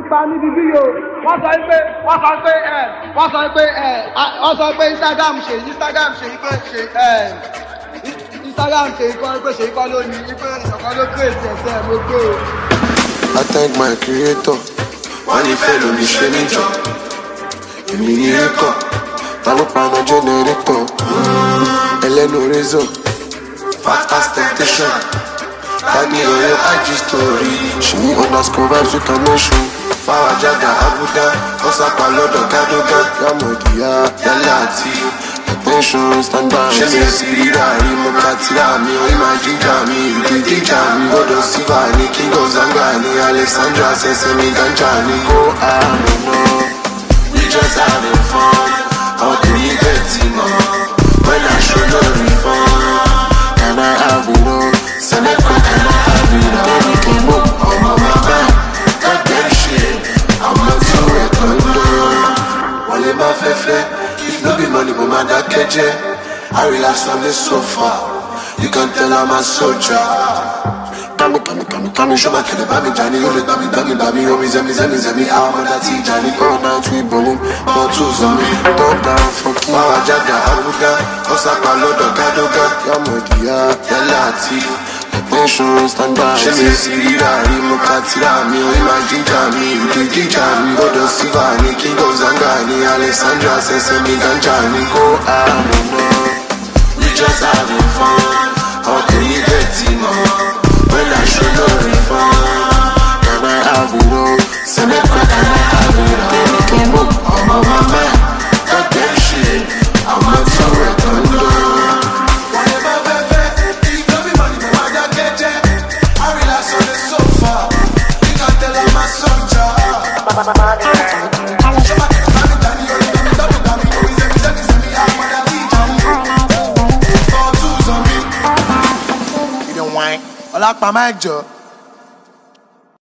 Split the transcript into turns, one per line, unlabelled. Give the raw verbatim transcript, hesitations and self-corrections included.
pa níbi bí yo wọ́n sọ pé wọ́n sọ pé ẹ̀ wọ́n sọ pé ẹ̀ wọ́n sọ pé Instagram ṣe Instagram ṣe pé ṣe ẹ̀ Instagram ṣe ikọ́ pé ṣe ikọ́ lónìí pé ìṣọ̀kan ló kéré ẹ̀sẹ̀ mo gbé o.
I thank my creator. Wọ́n ní fẹ́ lómi ṣe níjọ. Èmi ní rékọ̀. Ta ló pa ọmọ jẹ́nẹrétọ̀? Ẹlẹ́nu rézọ̀. Fat as temptation. Tagi ọ̀rẹ́ I G story. Ṣèyí underscore vibes with connection. Fáwọn jáde Abuja. Wọ́n sápá lọ́dọ̀ Gádógá. Yàmọ̀dìyà yálà àti attention standard. Ṣé mi ò sì ríra rí mo ká tíra mi? Orí máa jíjà mi, ìdí jíjà mi. Gbọ́dọ̀ síbà ní King of Zanga ní Alexandra ṣẹ̀ṣẹ̀ mi ganja ní. Go I don't know, we just having fun. How can you get it more? When I show no refund. Can I have it all? Send it quick, can I have it all? Baby came up, I'm on my back. Got that shit, I'm not too recommended. Wale ma fefe, if no be money, but my dad keje. I relax on the sofa, you can tell I'm a soldier. Kami, kami, kami, kami, show my kid about me, Johnny. You let me, dummy, dummy, oh, me, zemi, zemi, zemi, I'm on that tea, Johnny. All night we bowling, all tools on me. Top down, fuck you. Mawa Jaga, Abuja, Osaka, Lodo, Gadoga, Yamodia, Yalati. Attention standard. Ṣé mi ò sì ríra rí mo ká tíra mi? Orí máa jíjà mi, ìdí jíjà mi. Gbọ́dọ̀ síbà ní King of Zanga ní Alexandra ṣẹ̀ṣẹ̀ mi ganja ní. Go I don't know, we just having fun. How can you get it more? When I show no refund. Can I have it all? Send it quick, can I have it all? Baby came up, I'm on my mind. Got that shit, I'm not so recommended.
Ọlápá máa jọ.